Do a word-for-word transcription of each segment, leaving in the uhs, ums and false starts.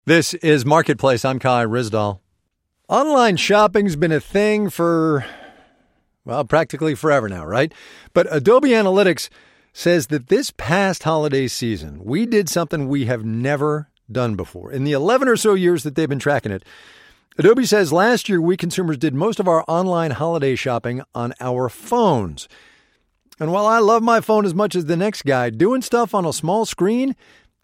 This is Marketplace. I'm Kai Ryssdal. Online shopping's been a thing for, well, practically forever now, right? But Adobe Analytics says that this past holiday season, we did something we have never done before. In the eleven or so years that they've been tracking it, Adobe says last year we consumers did most of our online holiday shopping on our phones. And while I love my phone as much as the next guy, doing stuff on a small screen,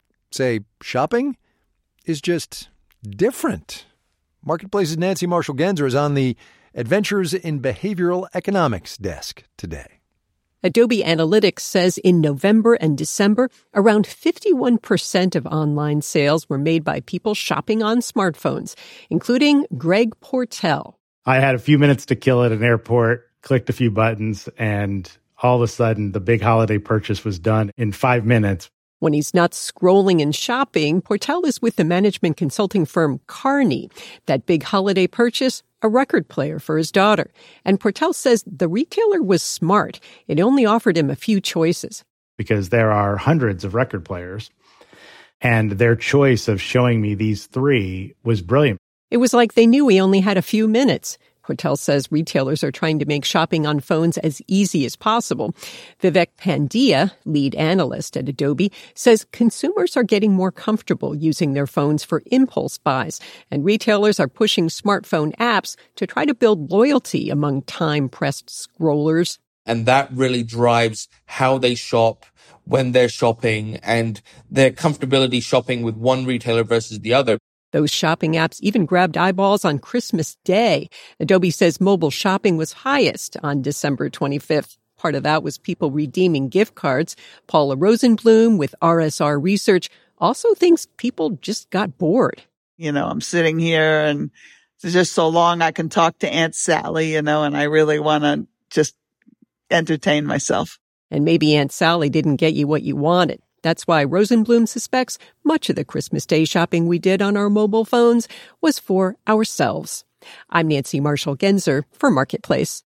say shopping, is just different. Marketplace's Nancy Marshall-Genzer is on the Adventures in Behavioral Economics desk today. Adobe Analytics says in November and December, around fifty-one percent of online sales were made by people shopping on smartphones, including Greg Portell. I had a few minutes to kill at an airport, clicked a few buttons, and all of a sudden the big holiday purchase was done in five minutes. When he's not scrolling and shopping, Portell is with the management consulting firm Kearney. That big holiday purchase, a record player for his daughter. And Portell says the retailer was smart. It only offered him a few choices. Because there are hundreds of record players, and their choice of showing me these three was brilliant. It was like they knew he only had a few minutes. Portell says retailers are trying to make shopping on phones as easy as possible. Vivek Pandya, lead analyst at Adobe, says consumers are getting more comfortable using their phones for impulse buys, and retailers are pushing smartphone apps to try to build loyalty among time-pressed scrollers. And that really drives how they shop, when they're shopping, and their comfortability shopping with one retailer versus the other. Those shopping apps even grabbed eyeballs on Christmas Day. Adobe says mobile shopping was highest on December twenty-fifth. Part of that was people redeeming gift cards. Paula Rosenblum with R S R Research also thinks people just got bored. You know, I'm sitting here and it's just so long I can talk to Aunt Sally, you know, and I really want to just entertain myself. And maybe Aunt Sally didn't get you what you wanted. That's why Rosenblum suspects much of the Christmas Day shopping we did on our mobile phones was for ourselves. I'm Nancy Marshall-Genzer for Marketplace.